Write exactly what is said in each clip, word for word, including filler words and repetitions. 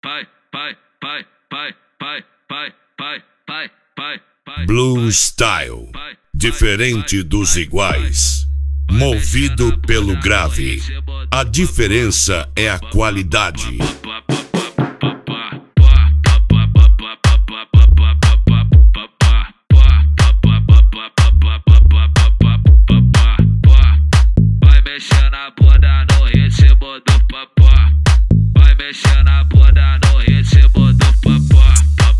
pai, pai, pai, pai, pai, pai, pai, pai, pai, pai. Blue Style, diferente dos iguais, movido pelo grave. A diferença é a qualidade. Vai mexer na bunda no ritmo do papá. Vai mexer na bunda no ritmo do papá.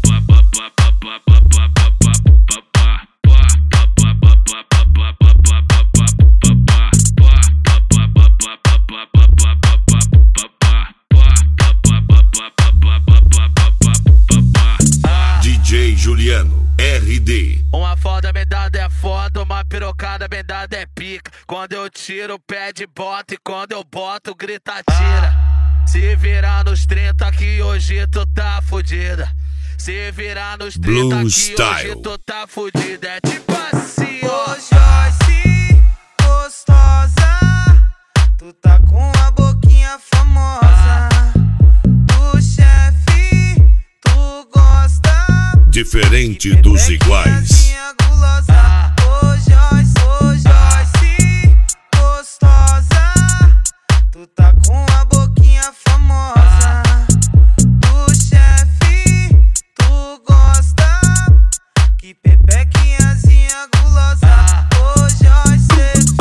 D J Juliano, R D. Uma foda bem dada é foda, uma pirocada bem dada é pica. Quando eu tiro, pede bota, e quando eu boto, grita tira. Se virar nos trinta que hoje tu tá fudida. Se virar nos trinta Blue que Style. hoje tu tá fudida. É tipo assim, ó. Ô Joyce, gostosa, tu tá com a boquinha famosa. Do chefe, tu gosta. Diferente dos iguais. Gulosa. Ô Joyce, ô Joyce, gostosa, tu tá com a boquinha famosa. Do chefe, tu gosta. Que pepequinhazinha gulosa. Ô Joyce,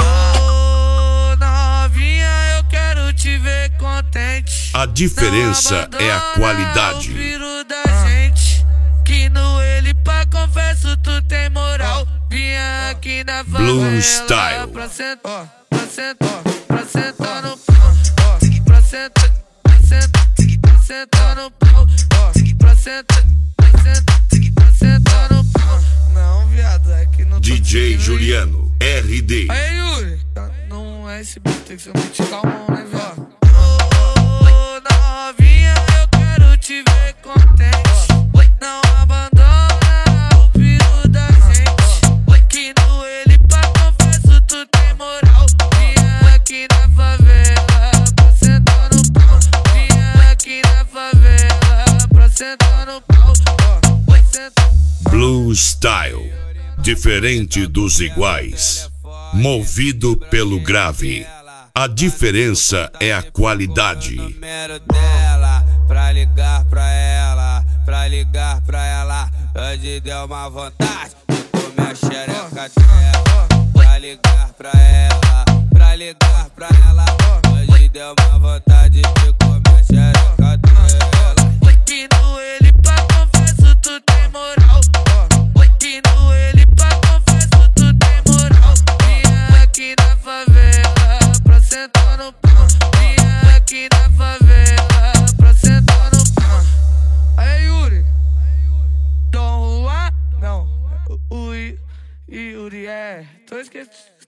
Ô novinha, eu quero te ver contente. A diferença Não é a abandona qualidade. o filho da gente. Que no ele pra confesso tu tem moral. Vinha aqui na favela Blue Style. pra sentar, pra sentar, pra sentar no pau. Pra sentar, pra sentar, pra sentar no pau. Pra sentar, pra sentar, pra sentar no pau. Não, viado, é que não tô D J conseguindo ir. Juliano, R D. Aí, Yuri, não é esse beat, tem que ser um beat calmão, né, viado? Ô, novinha, eu quero te ver contente. Não abandona o filho da gente. Que no ele pra confesso tu tem moral. Vinha aqui na favela pra sentar no pau. Vinha aqui na favela pra sentar no pau. Vai sentar. Blue Style, diferente dos iguais, movido pelo grave. A diferença é a qualidade. Número dela, pra ligar pra ela, pra ligar pra ela. Hoje deu uma vontade de comer a xereca dela. Pra ligar pra ela, pra ligar pra ela. Hoje deu uma vontade de comer a xereca dela. Que no ele pra confesso tu tem moral. Que no ele pra confesso tu tem moral. Vinha aqui na favela pra sentar no pau. Vinha aqui na favela pra sentar no pau. Aí, Yuri, Dom Juan, não, o, o Yuri é, tô esquecendo.